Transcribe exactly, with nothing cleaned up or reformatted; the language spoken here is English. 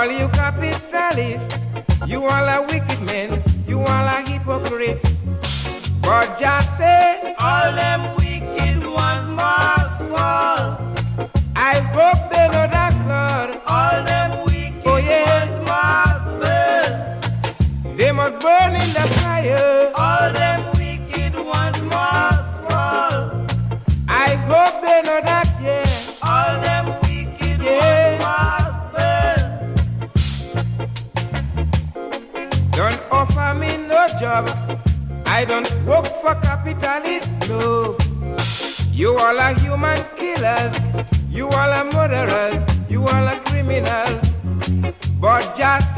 All you capitalists, you all are wicked men, you all are hypocrites. But just say, all them wicked ones must fall. I hope they know that, Lord. All them wicked oh, yeah. ones must burn. They must burn in the fire. All them wicked ones must fall. I hope they know that, yeah. All them wicked yeah. ones must burn. Don't offer me no job. I don't work for capitalists, no. You all are human killers. You all are murderers. You all are criminals. But just